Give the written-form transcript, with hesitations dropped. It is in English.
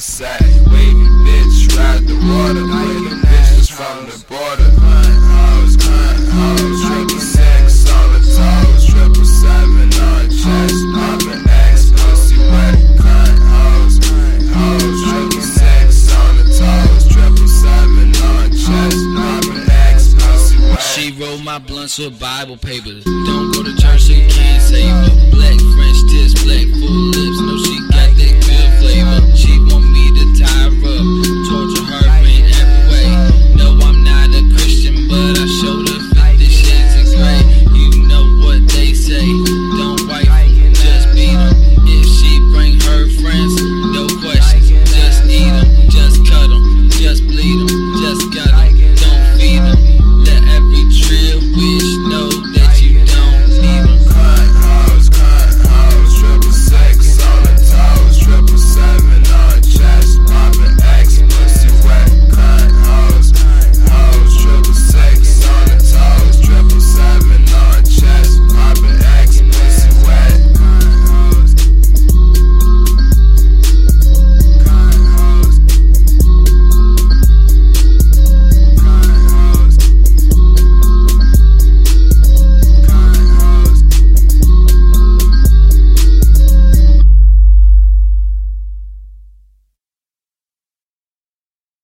sack. Wavy bitch, ride the water. Wavy bitches from the border. Cunt hoes, triple six on the toes, 777 on chest, poppin' X, pussy wet. Cunt hoes, triple six on the toes, 777 on chest, poppin' X, pussy wet. She rolled my blunts with Bible papers. Don't go to church so you can't save her. Black French tits, black full